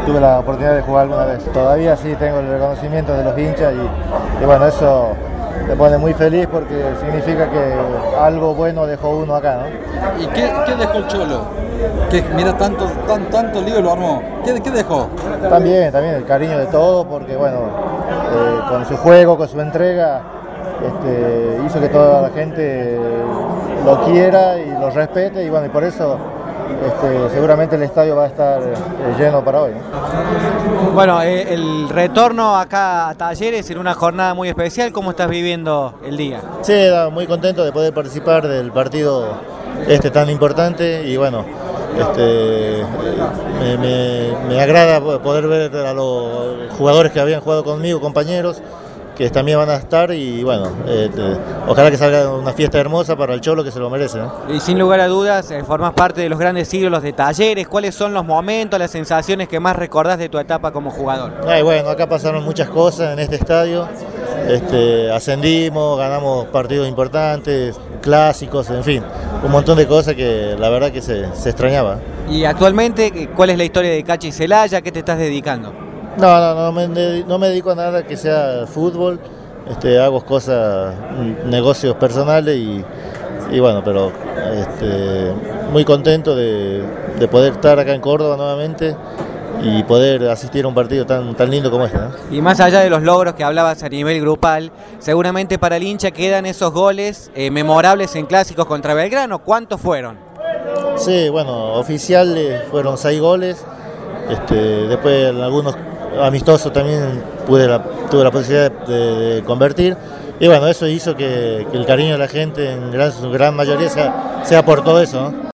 tuve la oportunidad de jugar alguna vez. Todavía sí tengo el reconocimiento de los hinchas y bueno, eso me pone muy feliz porque significa que algo bueno dejó uno acá, ¿no? ¿Y qué dejó el Cholo? Que mira, tanto lío lo armó. ¿Qué dejó? También el cariño de todos, porque bueno, con su juego, con su entrega, hizo que toda la gente lo quiera y lo respete, y bueno, y por eso seguramente el estadio va a estar lleno para hoy, ¿no? Bueno, el retorno acá a Talleres en una jornada muy especial, ¿cómo estás viviendo el día? Sí, muy contento de poder participar del partido tan importante y bueno, me agrada poder ver a los jugadores que habían jugado conmigo, compañeros, que también van a estar y bueno, ojalá que salga una fiesta hermosa para el Cholo, que se lo merece, ¿no? Y sin lugar a dudas, formás parte de los grandes ídolos de Talleres. ¿Cuáles son los momentos, las sensaciones que más recordás de tu etapa como jugador? Ay, bueno, acá pasaron muchas cosas en este estadio. Ascendimos, ganamos partidos importantes, clásicos, en fin, un montón de cosas que la verdad que se extrañaba. Y actualmente, ¿cuál es la historia de Cachi Celaya? ¿A qué te estás dedicando? No me dedico a nada que sea fútbol, hago cosas, negocios personales y bueno, pero muy contento de poder estar acá en Córdoba nuevamente y poder asistir a un partido tan lindo como este, ¿no? Y más allá de los logros que hablabas a nivel grupal, seguramente para el hincha quedan esos goles memorables en clásicos contra Belgrano. ¿Cuántos fueron? Sí, bueno, oficiales fueron 6 goles, después en algunos amistosos también tuve la posibilidad de convertir, y bueno, eso hizo que el cariño de la gente en su gran mayoría sea por todo eso, ¿no?